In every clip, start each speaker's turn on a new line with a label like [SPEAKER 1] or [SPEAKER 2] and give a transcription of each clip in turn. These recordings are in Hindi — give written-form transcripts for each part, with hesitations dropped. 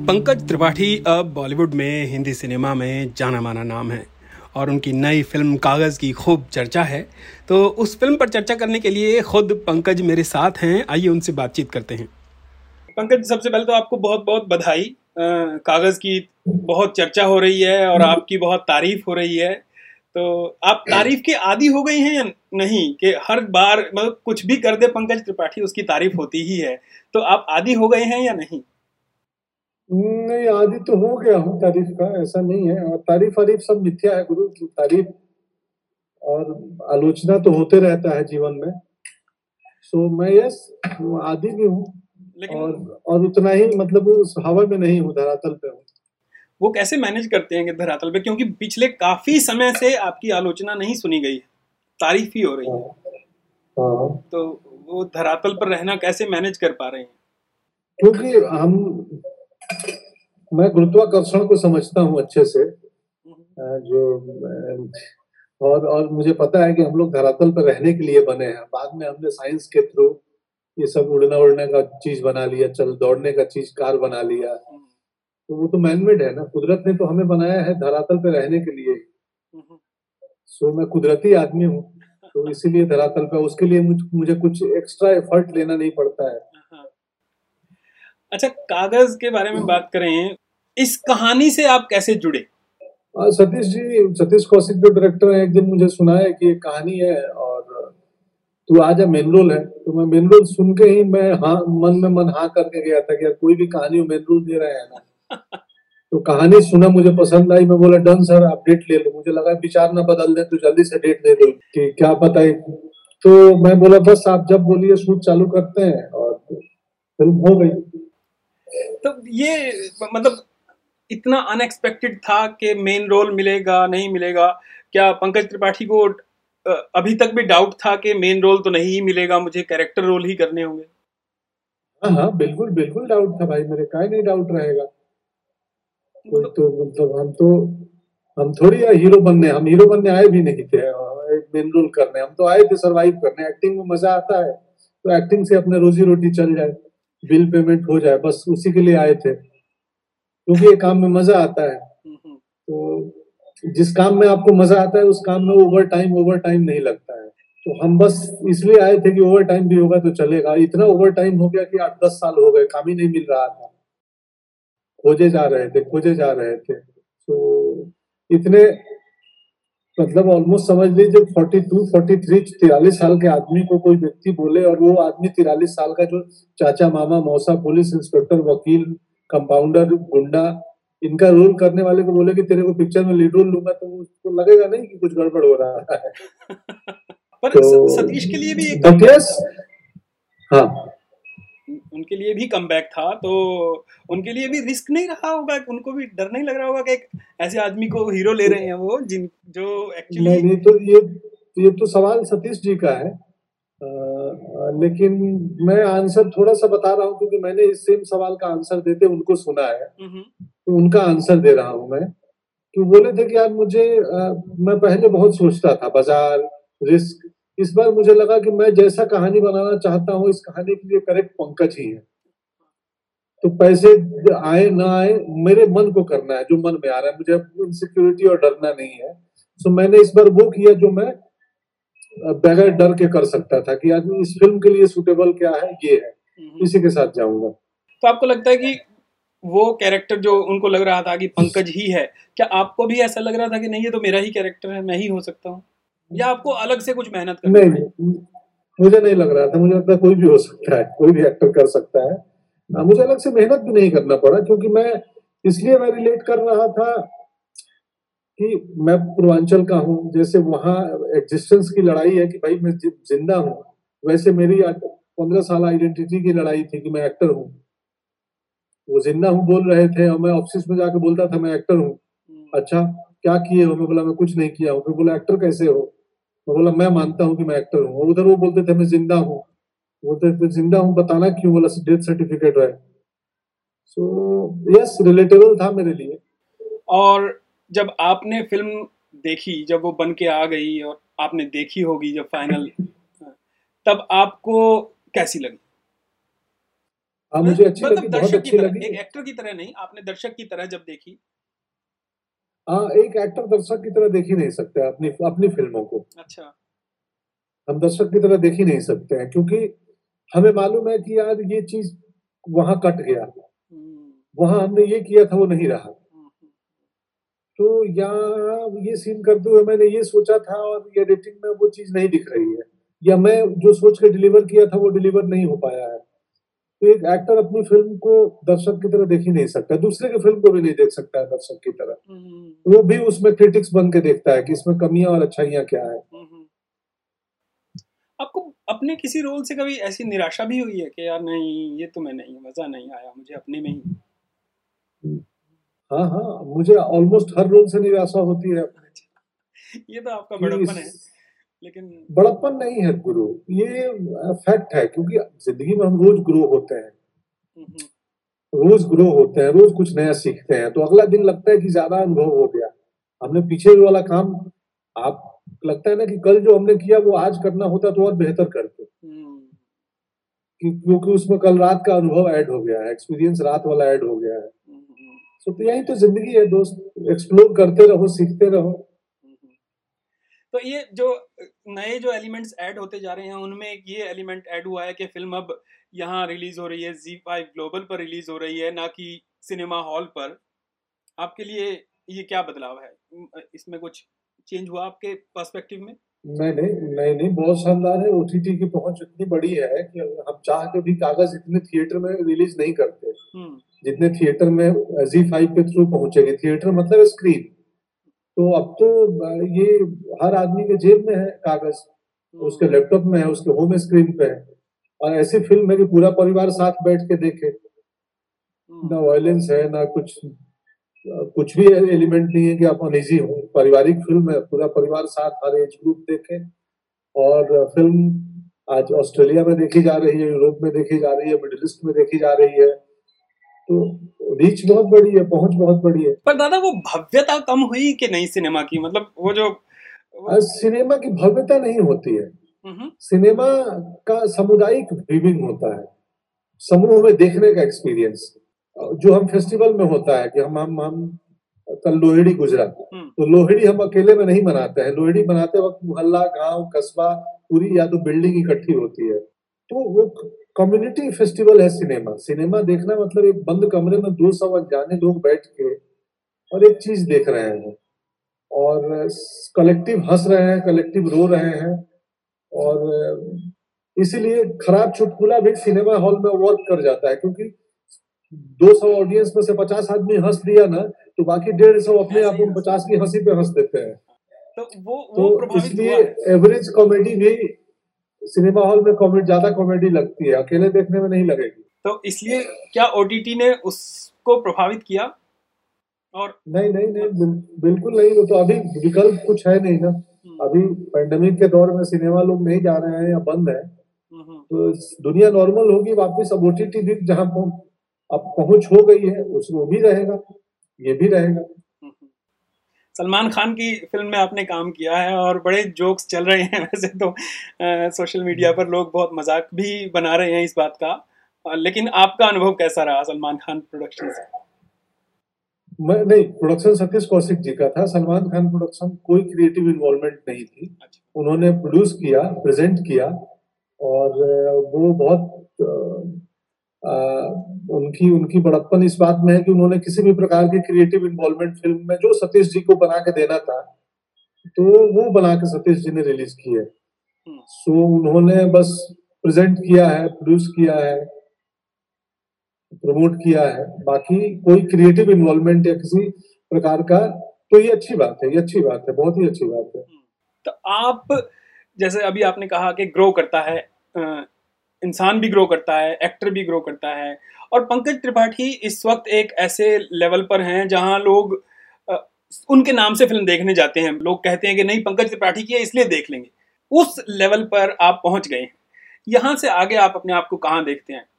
[SPEAKER 1] पंकज त्रिपाठी अब बॉलीवुड में हिंदी सिनेमा में जाना माना नाम है और उनकी नई फिल्म कागज़ की खूब चर्चा है। तो उस फिल्म पर चर्चा करने के लिए खुद पंकज मेरे साथ हैं। आइए उनसे बातचीत करते हैं। पंकज, सबसे पहले तो आपको बहुत बहुत बधाई। कागज़ की बहुत चर्चा हो रही है और आपकी बहुत तारीफ हो रही है। तो आप तारीफ के आदी हो गई हैं या नहीं, कि हर बार मतलब कुछ भी कर दे पंकज त्रिपाठी उसकी तारीफ होती ही है? तो आप आदी हो गए हैं या नहीं?
[SPEAKER 2] नहीं, आदि तो हो गया हूँ तारीफ का, ऐसा नहीं है। और तारीफ वारीफ सब मिथ्या है गुरु। तारीफ और आलोचना तो होते रहता है जीवन में। सो मैं यस आदि भी हूँ।
[SPEAKER 1] लेकिन
[SPEAKER 2] और उतना ही, मतलब उस हवा में नहीं हूँ, धरातल पे हूँ।
[SPEAKER 1] वो कैसे मैनेज करते हैं कि धरातल पे, क्योंकि पिछले काफी समय से आपकी आलोचना नहीं सुनी गई है, तारीफ ही हो रही है।
[SPEAKER 2] हाँ,
[SPEAKER 1] तो वो धरातल पर रहना कैसे मैनेज कर पा रहे हैं?
[SPEAKER 2] क्योंकि मैं गुरुत्वाकर्षण को समझता हूँ अच्छे से। जो और मुझे पता है कि हम लोग धरातल पर रहने के लिए बने हैं। बाद में हमने साइंस के थ्रू ये सब उड़ना उड़ने का चीज बना लिया, चल दौड़ने का चीज कार बना लिया। तो वो तो मैनमेड है ना, कुदरत ने तो हमें बनाया है धरातल पे रहने के लिए। सो मैं कुदरती आदमी हूँ, तो इसीलिए धरातल पे उसके लिए मुझे कुछ एक्स्ट्रा एफर्ट लेना नहीं पड़ता है।
[SPEAKER 1] अच्छा, कागज के बारे में बात करें, इस कहानी से आप कैसे जुड़े?
[SPEAKER 2] सतीश कौशिक जो डायरेक्टर है, एक दिन मुझे सुनाया कि एक कहानी है और तू आ जा, मेन रोल है। तो मैं मेन रोल सुन के ही मैं हाँ, मन में मन हाँ करके गया था कि यार कोई भी कहानी मेन रोल दे रहे हैं ना। तो कहानी सुना, मुझे पसंद आई। मैं बोला डन सर, आप डेट ले लो। मुझे लगा विचार ना बदल दे तो जल्दी से डेट दे दो कि क्या पता है। तो मैं बोला बस आप जब बोलिए शूट चालू करते हैं, और फिल्म हो गई।
[SPEAKER 1] तो ये मतलब इतना अनएक्सपेक्टेड था कि मेन रोल मिलेगा नहीं मिलेगा? क्या पंकज त्रिपाठी को अभी तक भी डाउट था कि मेन रोल तो नहीं ही मिलेगा, मुझे कैरेक्टर रोल ही करने होंगे?
[SPEAKER 2] हाँ हाँ, बिल्कुल बिल्कुल डाउट था भाई, मेरे काहे नहीं डाउट रहेगा। कोई
[SPEAKER 1] मतलब
[SPEAKER 2] तो मतलब हम थोड़ी हम हीरो बनने आए भी नहीं थे। मेन रोल करने हम तो आए थे सर्वाइव करने। एक्टिंग में मजा आता है तो एक्टिंग से अपने रोजी रोटी चल जाए, बिल पेमेंट हो जाए, बस उसी के लिए आए थे, क्योंकि ये काम में मजा आता है। तो जिस काम में आपको मजा आता है उस काम में ओवर टाइम नहीं लगता है। तो हम बस इसलिए आए थे कि ओवर टाइम भी होगा तो चलेगा। इतना ओवर टाइम हो गया कि 8-10 साल हो गए, काम ही नहीं मिल रहा था। खोजे जा रहे थे। तो इतने, मतलब ऑलमोस्ट समझ लीजिए 43 साल के आदमी को कोई व्यक्ति बोले, और वो आदमी 43 साल का, जो चाचा मामा मौसा पुलिस इंस्पेक्टर वकील कंपाउंडर गुंडा इनका रोल करने वाले को बोले कि तेरे को पिक्चर में लीड रोल लूंगा, तो उसको लगेगा नहीं कि कुछ गड़बड़ हो रहा है।
[SPEAKER 1] पर
[SPEAKER 2] तो
[SPEAKER 1] सतीश के लिए भी एक
[SPEAKER 2] बट यस, हाँ,
[SPEAKER 1] उनके लिए भी कमबैक था, तो उनके लिए भी रिस्क नहीं रहा होगा? उनको भी डर नहीं लग रहा होगा कि एक ऐसे आदमी को हीरो ले रहे हैं वो जिन जो एक्चुअली...
[SPEAKER 2] नहीं नहीं, तो ये तो सवाल सतीश जी का है। लेकिन मैं आंसर थोड़ा सा बता रहा हूँ, क्योंकि मैंने इस सेम सवाल का आंसर देते उनको सुना है। तो उनका आंसर दे रहा हूँ मैं। कि बोले थे कि यार मुझे मैं पहले बहुत सोचता था बाजार, रिस्क। इस बार मुझे लगा कि मैं जैसा कहानी बनाना चाहता हूँ, इस कहानी के लिए करेक्ट पंकज ही है। तो पैसे आए ना आए, मेरे मन को करना है जो मन में आ रहा है। मुझे इनसिक्योरिटी और डरना नहीं है। तो मैंने इस बार वो किया जो मैं बगैर डर के कर सकता था, कि आदमी इस फिल्म के लिए सुटेबल क्या है, ये है, इसी के साथ जाऊंगा।
[SPEAKER 1] तो आपको लगता है कि वो कैरेक्टर जो उनको लग रहा था कि पंकज ही है, क्या आपको भी ऐसा लग रहा था कि नहीं ये तो मेरा ही कैरेक्टर है, मैं ही हो सकता हूँ? या आपको अलग से कुछ मेहनत करनी
[SPEAKER 2] नहीं
[SPEAKER 1] पड़ी?
[SPEAKER 2] नहीं, मुझे नहीं लग रहा था। मुझे लगता है कोई भी हो सकता है, कोई भी एक्टर कर सकता है। मुझे अलग से मेहनत भी नहीं करना पड़ा, क्योंकि मैं रिलेट कर रहा था कि मैं पूर्वांचल का हूँ। जैसे वहाँ एग्जिस्टेंस की लड़ाई है कि भाई मैं जिंदा हूँ, वैसे मेरी 15 साल आइडेंटिटी की लड़ाई थी कि मैं एक्टर हूँ। वो जिंदा हूँ बोल रहे थे और मैं ऑफिस में जाके बोलता था मैं एक्टर हूँ। अच्छा, क्या किए हो? मैं बोला मैं कुछ नहीं किया हूँ। फिर बोला एक्टर कैसे हो? मैं बोला मैं मानता हूँ कि मैं एक्टर हूँ। उधर वो बोलते थे मैं जिंदा हूँ। बोलते थे जिंदा हूँ बताना क्यों? बोला डेथ सर्टिफिकेट है। सो यस, रिलेटेबल था मेरे लिए।
[SPEAKER 1] और जब आपने फिल्म देखी, जब वो बन के आ गई और आपने देखी होगी जब फाइनल, तब आपको कैसी लगी?
[SPEAKER 2] हाँ मुझे अच्छी
[SPEAKER 1] मतलब
[SPEAKER 2] लगी, बहुत
[SPEAKER 1] दर्शक की
[SPEAKER 2] अच्छी
[SPEAKER 1] तरह,
[SPEAKER 2] लगी।
[SPEAKER 1] एक एक्टर की तरह नहीं, आपने दर्शक की तरह जब देखी।
[SPEAKER 2] हाँ, एक एक्टर दर्शक की तरह देख ही नहीं सकता अपनी अपनी फिल्मों को।
[SPEAKER 1] अच्छा।
[SPEAKER 2] हम दर्शक की तरह देख ही नहीं सकते हैं, क्योंकि हमें मालूम है कि यार ये चीज वहां कट गया,
[SPEAKER 1] हम्म,
[SPEAKER 2] वहां हमने ये किया था वो नहीं रहा।
[SPEAKER 1] हम्म,
[SPEAKER 2] तो यहाँ ये सीन करते हुए मैंने ये सोचा था और ये एडिटिंग में वो चीज नहीं दिख रही है, या मैं जो सोच के डिलीवर किया था वो डिलीवर नहीं हो पाया है। तो एक एक्टर अपनी फिल्म को दर्शक की तरह देख ही नहीं सकता, दूसरे की फिल्म को भी नहीं देख सकता है दर्शक की तरह।
[SPEAKER 1] हम्म,
[SPEAKER 2] वो भी उसमें क्रिटिक्स बन के देखता है कि इसमें कमियां और अच्छाइयां क्या है।
[SPEAKER 1] हम्म। आपको अपने किसी रोल से कभी ऐसी निराशा भी हुई है कि यार नहीं, ये तो मैं नहीं, मजा नहीं आया मुझे अपने में ही?
[SPEAKER 2] हाँ हाँ, मुझे ऑलमोस्ट हर रोल से निराशा होती है।
[SPEAKER 1] अच्छा, ये तो आपका
[SPEAKER 2] कि
[SPEAKER 1] बड़प्पन है, लेकिन
[SPEAKER 2] बड़प्पन नहीं है गुरु, ये फैक्ट है, क्योंकि जिंदगी में हम रोज ग्रो होते हैं,
[SPEAKER 1] हम्म,
[SPEAKER 2] रोज ग्रो होते हैं, रोज कुछ नया सीखते हैं। तो अगला दिन लगता है कि ज्यादा अनुभव हो गया, हमने पीछे वाला काम, आप लगता है ना कि कल जो हमने किया वो आज करना होता तो और बेहतर करते,
[SPEAKER 1] हम्म,
[SPEAKER 2] क्योंकि उसमें कल रात का अनुभव ऐड हो गया है, एक्सपीरियंस रात वाला ऐड हो गया है।
[SPEAKER 1] हम्म,
[SPEAKER 2] तो यही तो जिंदगी है दोस्त, एक्सप्लोर करते रहो, सीखते रहो।
[SPEAKER 1] हम्म। तो ये जो नए जो एलिमेंट्स ऐड होते जा रहे हैं, उनमें एक ये एलिमेंट ऐड हुआ है कि फिल्म अब यहाँ रिलीज हो रही है, Z5 ग्लोबल पर रिलीज हो रही है, ना कि सिनेमा हॉल पर। आपके लिए ये क्या बदलाव है? इसमें कुछ चेंज हुआ आपके पर्सपेक्टिव में?
[SPEAKER 2] नहीं नहीं नहीं नहीं, बहुत शानदार है। ओटीटी की पहुंच इतनी बड़ी है कि हम चाह के भी कागज इतने थिएटर में रिलीज नहीं करते
[SPEAKER 1] हम्म,
[SPEAKER 2] जितने थिएटर में Z5 के थ्रू पहुंचेगी। थिएटर मतलब स्क्रीन। तो अब तो ये हर आदमी के जेब में है कागज, उसके
[SPEAKER 1] हम्म,
[SPEAKER 2] लैपटॉप में है, उसके होम स्क्रीन पे है। और ऐसी फिल्म है कि पूरा परिवार साथ बैठ के देखे, ना
[SPEAKER 1] हम्म,
[SPEAKER 2] वायलेंस है ना कुछ, कुछ भी एलिमेंट नहीं है कि आप अनईजी हो। पारिवारिक फिल्म है, पूरा परिवार साथ हर एज ग्रुप देखे। और फिल्म आज ऑस्ट्रेलिया में देखी जा रही है, यूरोप में देखी जा रही है, मिडिल ईस्ट में देखी जा रही है। तो रीच बहुत बड़ी है, पहुंच बहुत बड़ी है।
[SPEAKER 1] पर दादा वो भव्यता कम हुई कि नहीं सिनेमा की? मतलब वो जो वो,
[SPEAKER 2] आज सिनेमा की भव्यता नहीं होती है,
[SPEAKER 1] हम्म,
[SPEAKER 2] सिनेमा का सामुदायिक व्यूइंग होता है, समूह में देखने का एक्सपीरियंस,
[SPEAKER 1] तो
[SPEAKER 2] जो हम फेस्टिवल में होता है कि हम कल लोहड़ी गुजरा,
[SPEAKER 1] हम्म,
[SPEAKER 2] तो लोहड़ी हम अकेले में नहीं मनाते हैं। लोहड़ी मनाते वक्त मोहल्ला, गांव, कस्बा, पूरी या तो बिल्डिंग इकट्ठी होती है। तो वो कम्युनिटी फेस्टिवल है सिनेमा। सिनेमा देखना मतलब एक बंद कमरे में 200 अनजाने लोग बैठ के और एक चीज देख रहे हैं, और कलेक्टिव हंस रहे हैं, कलेक्टिव रो रहे हैं। और इसीलिए खराब चुटकुला भी सिनेमा हॉल में वर्क कर जाता है, क्योंकि 200 ऑडियंस में से 50 आदमी हंस दिया ना, तो बाकी 150 अपने
[SPEAKER 1] ऐसे
[SPEAKER 2] आप
[SPEAKER 1] ही
[SPEAKER 2] उन
[SPEAKER 1] हंस
[SPEAKER 2] 50 की हंसी पे हंस देते हैं।
[SPEAKER 1] तो
[SPEAKER 2] तो
[SPEAKER 1] वो प्रभावित
[SPEAKER 2] इसलिए
[SPEAKER 1] हुआ है।
[SPEAKER 2] एवरेज कॉमेडी भी सिनेमा हॉल में कॉमेडी ज्यादा कॉमेडी लगती है, अकेले देखने में नहीं लगेगी।
[SPEAKER 1] तो इसलिए क्या ओटीटी ने उसको प्रभावित किया? और
[SPEAKER 2] नहीं नहीं नहीं,
[SPEAKER 1] मत,
[SPEAKER 2] बिल्कुल नहीं। वो तो अभी विकल्प कुछ है नहीं ना।
[SPEAKER 1] हम्म,
[SPEAKER 2] अभी पेंडेमिक के दौर में सिनेमा लोग नहीं जा रहे हैं या बंद है।
[SPEAKER 1] हम्म,
[SPEAKER 2] तो दुनिया नॉर्मल होगी वापस, अब ओटीटी भी जहां अब पहुंच हो गई है उसमें भी रहेगा, ये भी रहेगा।
[SPEAKER 1] हम्म। सलमान खान की फिल्म में आपने काम किया है और बड़े जोक्स चल रहे हैं वैसे तो सोशल मीडिया पर लोग बहुत मजाक भी बना रहे हैं इस बात का। लेकिन आपका अनुभव कैसा रहा सलमान खान प्रोडक्शन से?
[SPEAKER 2] मैं नहीं, प्रोडक्शन सतीश कौशिक जी का था। सलमान खान प्रोडक्शन कोई क्रिएटिव इन्वॉल्वमेंट नहीं थी।
[SPEAKER 1] अच्छा।
[SPEAKER 2] उन्होंने प्रोड्यूस किया, प्रेजेंट किया। और वो बहुत उनकी उनकी बड़प्पन इस बात में है कि उन्होंने किसी भी प्रकार की क्रिएटिव इन्वॉल्वमेंट फिल्म में जो सतीश जी को बना के देना था, तो वो बना के सतीश जी ने रिलीज की है।
[SPEAKER 1] हम्म,
[SPEAKER 2] सो उन्होंने बस प्रेजेंट किया है, प्रोड्यूस किया है, प्रमोट किया है, बाकी कोई क्रिएटिव इन्वॉल्वमेंट या किसी प्रकार का। तो ये अच्छी बात है, ये अच्छी बात है, बहुत ही अच्छी बात है।
[SPEAKER 1] हम्म। तो आप, जैसे अभी आपने कहा कि ग्रो करता है, अ, इंसान भी ग्रो करता है, एक्टर भी ग्रो करता है, और पंकज त्रिपाठी इस वक्त एक ऐसे लेवल पर हैं जहां लोग अ, उनके नाम से फिल्म देखने जाते हैं। लोग कहते हैं कि नहीं, पंकज त्रिपाठी की है इसलिए देख लेंगे। उस लेवल पर आप पहुंच गए हैं। यहाँ से आगे आप अपने आप को कहाँ देखते हैं?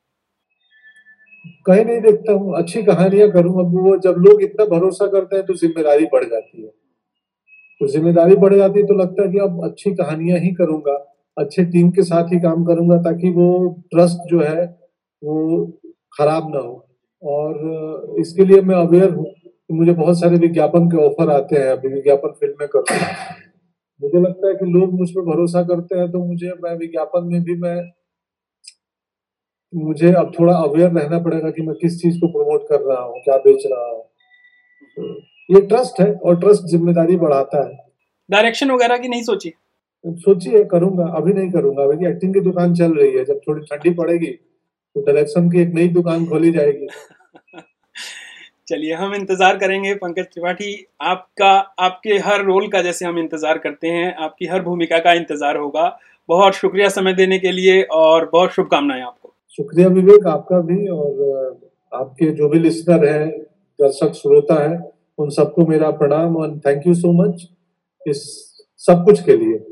[SPEAKER 2] कहीं नहीं देखता हूँ, अच्छी कहानियां करूँ। अब वो जब लोग इतना भरोसा करते हैं तो जिम्मेदारी बढ़ जाती है। तो जिम्मेदारी बढ़ जाती है तो लगता है कि अब अच्छी कहानियां ही करूंगा, अच्छे टीम के साथ ही काम करूंगा, ताकि वो ट्रस्ट जो है वो खराब ना हो। और इसके लिए मैं अवेयर हूँ कि मुझे बहुत सारे विज्ञापन के ऑफर आते हैं, अभी विज्ञापन फिल्में करूँ। मुझे लगता है कि लोग मुझ पर भरोसा करते हैं, तो मैं विज्ञापन में भी मुझे अब थोड़ा अवेयर रहना पड़ेगा कि मैं किस चीज को प्रमोट कर रहा हूँ, क्या बेच रहा हूँ। तो ये ट्रस्ट है, और ट्रस्ट जिम्मेदारी बढ़ाता है।
[SPEAKER 1] डायरेक्शन वगैरह की नहीं सोची?
[SPEAKER 2] सोचिए, करूंगा, अभी नहीं करूंगा। अभी एक्टिंग की दुकान चल रही है, जब थोड़ी ठंडी पड़ेगी तो डायरेक्शन की एक नई दुकान खोली जाएगी।
[SPEAKER 1] चलिए, हम इंतजार करेंगे पंकज त्रिपाठी आपका, आपके हर रोल का जैसे हम इंतजार करते हैं, आपकी हर भूमिका का इंतजार होगा। बहुत शुक्रिया समय देने के लिए, और बहुत शुभकामनाएं आपको।
[SPEAKER 2] शुक्रिया विवेक, आपका भी, और आपके जो भी लिसनर हैं, दर्शक श्रोता हैं, उन सबको मेरा प्रणाम, और थैंक यू सो मच इस सब कुछ के लिए।